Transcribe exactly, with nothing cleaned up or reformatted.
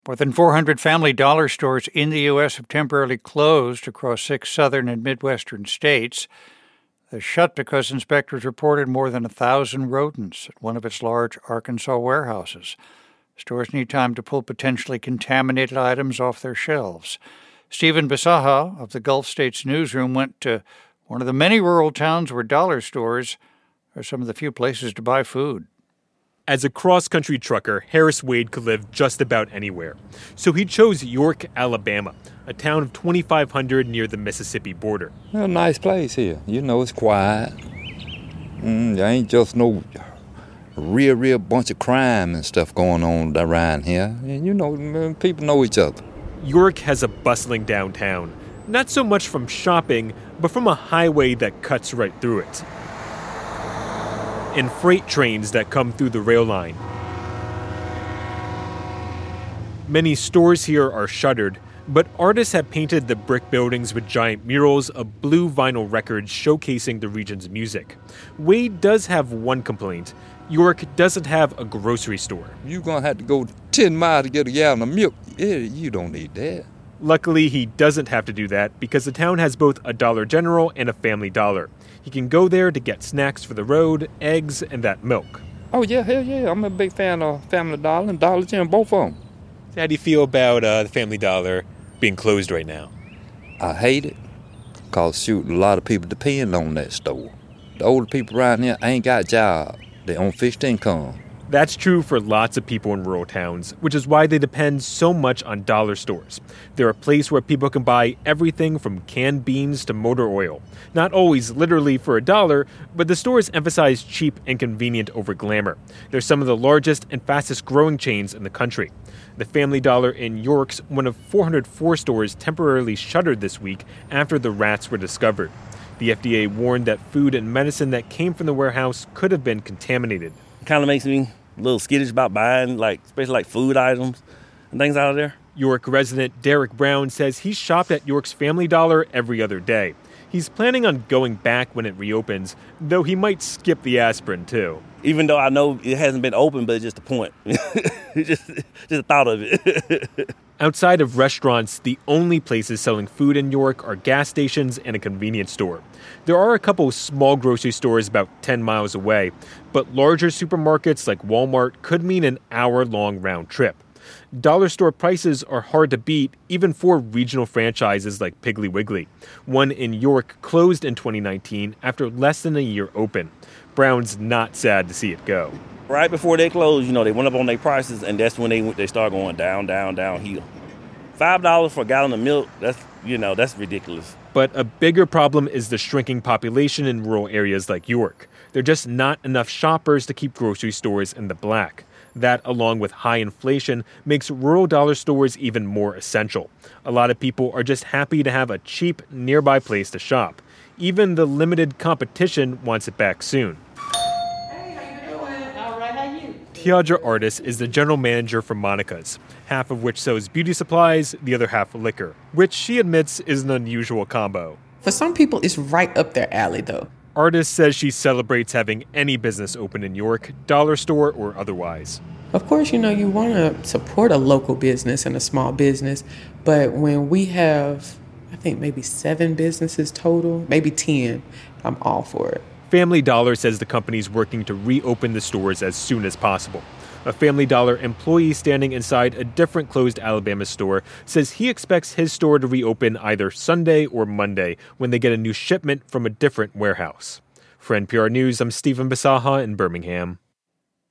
More than four hundred Family Dollar stores in the U S have temporarily closed across six southern and midwestern states. They're shut because inspectors reported more than one thousand rodents at one of its large Arkansas warehouses. Stores need time to pull potentially contaminated items off their shelves. Stephen Bisaha of the Gulf States newsroom went to one of the many rural towns where dollar stores are some of the few places to buy food. As a cross-country trucker, Harris Wade could live just about anywhere. So he chose York, Alabama, a town of twenty-five hundred near the Mississippi border. A nice place here. You know, it's quiet. Mm, there ain't just no real, real bunch of crime and stuff going on around here. And, you know, people know each other. York has a bustling downtown, not so much from shopping, but from a highway that cuts right through it, and freight trains that come through the rail line. Many stores here are shuttered, but artists have painted the brick buildings with giant murals of blue vinyl records showcasing the region's music. Wade does have one complaint. York doesn't have a grocery store. You're going to have to go ten miles to get a gallon of milk. Yeah, you don't need that. Luckily, he doesn't have to do that because the town has both a Dollar General and a Family Dollar. He can go there to get snacks for the road, eggs, and that milk. Oh, yeah, hell yeah. I'm a big fan of Family Dollar and Dollar General, both of them. How do you feel about uh, the Family Dollar being closed right now? I hate it because, shoot, a lot of people depend on that store. The older people around here ain't got jobs. They own fixed income. That's true for lots of people in rural towns, which is why they depend so much on dollar stores. They're a place where people can buy everything from canned beans to motor oil. Not always literally for a dollar, but the stores emphasize cheap and convenient over glamour. They're some of the largest and fastest growing chains in the country. The Family Dollar in York's one of four hundred four stores temporarily shuttered this week after the rats were discovered. The F D A warned that food and medicine that came from the warehouse could have been contaminated. It kind of makes me a little skittish about buying, like especially like food items and things out of there. York resident Derek Brown says he's shopped at York's Family Dollar every other day. He's planning on going back when it reopens, though he might skip the aspirin too. Even though I know it hasn't been open, but it's just the point. just, just the thought of it. Outside of restaurants, the only places selling food in York are gas stations and a convenience store. There are a couple small grocery stores about ten miles away, but larger supermarkets like Walmart could mean an hour-long round trip. Dollar store prices are hard to beat, even for regional franchises like Piggly Wiggly. One in York closed in twenty nineteen after less than a year open. Brown's not sad to see it go. Right before they closed, you know, they went up on their prices, and that's when they they started going down, down, downhill. Five dollars for a gallon of milk, that's, you know, that's ridiculous. But a bigger problem is the shrinking population in rural areas like York. There are just not enough shoppers to keep grocery stores in the black. That, along with high inflation, makes rural dollar stores even more essential. A lot of people are just happy to have a cheap, nearby place to shop. Even the limited competition wants it back soon. Hey, how you doing? All right, how you? Tiadra Artis is the general manager for Monica's, half of which sells beauty supplies, the other half liquor, which she admits is an unusual combo. For some people, it's right up their alley, though. Artis says she celebrates having any business open in York, dollar store or otherwise. Of course, you know, you want to support a local business and a small business, but when we have, I think maybe seven businesses total, maybe ten, I'm all for it. Family Dollar says the company's working to reopen the stores as soon as possible. A Family Dollar employee standing inside a different closed Alabama store says he expects his store to reopen either Sunday or Monday when they get a new shipment from a different warehouse. For N P R News, I'm Stephen Bisaha in Birmingham.